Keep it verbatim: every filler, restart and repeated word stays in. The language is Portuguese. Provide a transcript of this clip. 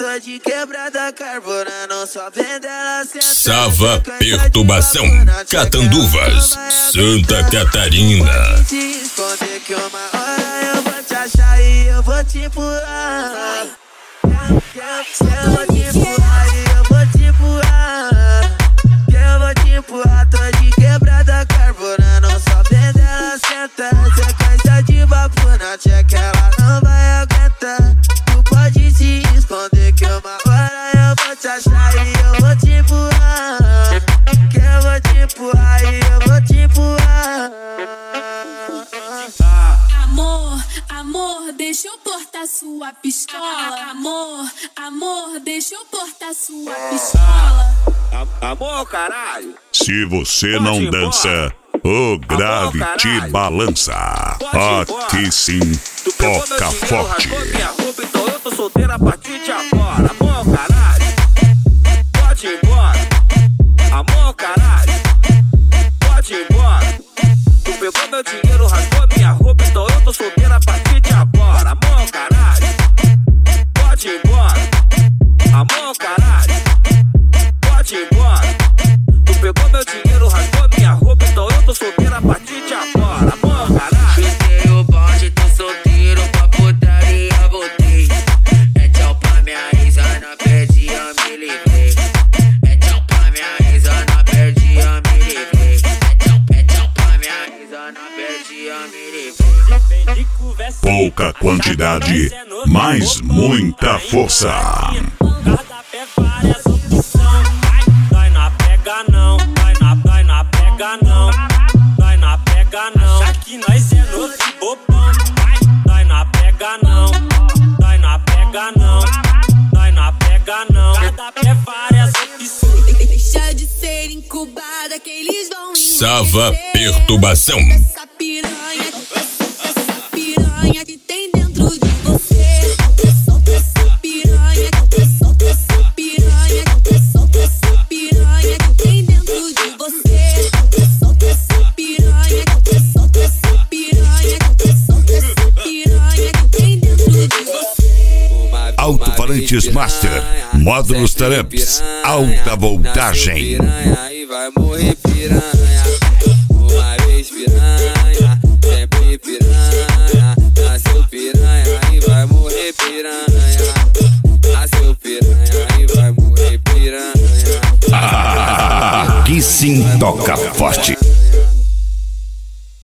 tô de quebrada, carburando, só vendo ela sentar. Sava Perturbação, Catanduvas, Santa Catarina. Te esconder que uma hora eu vou te achar e eu vou te empurrar. Eu vou te empurrar e eu vou te empurrar. Eu vou te empurrar, tô de quebrada, carburando, só vendo ela sentar. Sequência de papo na tcheca, ela não vai aguentar. Tu pode se esconder que uma hora eu vou te achar e eu vou te empurrar. Que eu vou te empurrar e eu vou te empurrar. Amor, amor, deixa eu portar sua pistola. Amor, amor, deixa eu portar sua pistola. Amor, caralho. Se você não dança, o grave te balança. Aqui sim, toca forte. Minha roupa, então eu tô solteira a partir de agora. Amor, caralho. Pode ir embora. Amor, caralho. Pode ir embora. Tu pegou meu dinheiro, rasgou minha roupa, então eu tô solteira a partir de agora. Amor, caralho. Pode ir embora. Amor, caralho. Pode ir embora. Tu pegou meu dinheiro, rasgou minha roupa, então eu tô solteira a partir de agora. Amor, caralho. Chutei o bonde, tô solteiro, pra putaria voltei. É tchau pra minha ex, Ana, perdi, eu me livrei. É tchau pra minha ex, Ana, perdi, eu me livrei. É tchau, é tchau pra minha ex, Ana, perdi, eu me livrei. Pouca quantidade, mas muita força. Cardápio é várias opções. Dói na pega não, dói na, dói na pega não, dói na pega não. Acha que nós é novo e bobão. Dói na pega não, dói na pega não, dói na pega não. Cardápio é várias opções. Deixa de ser incubada que eles vão Sava Perturbação. Essa piranha, essa piranha que tem dentro de você. Solta essa piranha, solta essa piranha, solta essa piranha que tem dentro de você. Solta essa piranha, solta essa piranha, solta essa piranha que tem dentro de você. Alto-falantes Master, módulos Taramps, alta voltagem. E vai morrer piranha. Uma vez piranha, sempre piranha. Nasceu piranha e vai morrer piranha. Nasceu piranha e vai morrer piranha. Aqui sim toca forte.